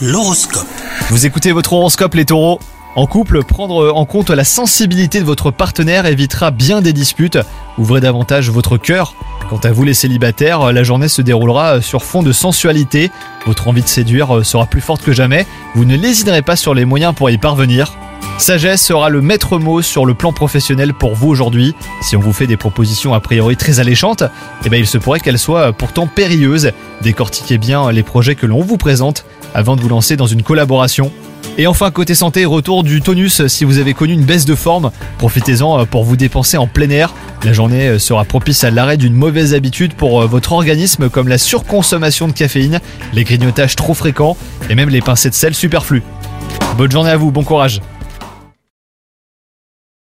L'horoscope. Vous écoutez votre horoscope les taureaux. En couple, prendre en compte la sensibilité de votre partenaire évitera bien des disputes. Ouvrez davantage votre cœur. Quant à vous les célibataires, la journée se déroulera sur fond de sensualité. Votre envie de séduire sera plus forte que jamais. Vous ne lésinerez pas sur les moyens pour y parvenir. Sagesse sera le maître mot sur le plan professionnel pour vous aujourd'hui. Si on vous fait des propositions a priori très alléchantes, il se pourrait qu'elles soient pourtant périlleuses. Décortiquez bien les projets que l'on vous présente avant de vous lancer dans une collaboration. Et enfin, côté santé, retour du tonus. Si vous avez connu une baisse de forme, profitez-en pour vous dépenser en plein air. La journée sera propice à l'arrêt d'une mauvaise habitude pour votre organisme, comme la surconsommation de caféine, les grignotages trop fréquents et même les pincées de sel superflus. Bonne journée à vous, bon courage.